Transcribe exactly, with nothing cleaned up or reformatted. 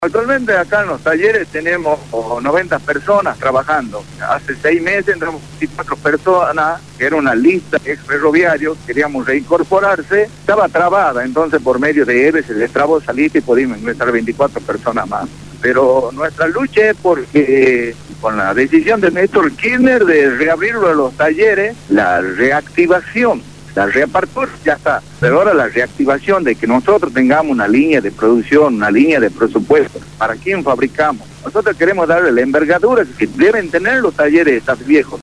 Actualmente acá en los talleres tenemos noventa personas trabajando. Hace seis meses entramos veinticuatro personas, que era una lista de ex ferroviarios, queríamos reincorporarse, estaba trabada, entonces por medio de E B E se les trabó esa lista y pudimos ingresar veinticuatro personas más. Pero nuestra lucha es porque con la decisión de Néstor Kirchner de reabrirlo a los talleres, la reactivación, la reapertura ya está, pero ahora la reactivación de que nosotros tengamos una línea de producción, una línea de presupuesto, ¿para quién fabricamos? Nosotros queremos darle la envergadura que deben tener los talleres estos viejos.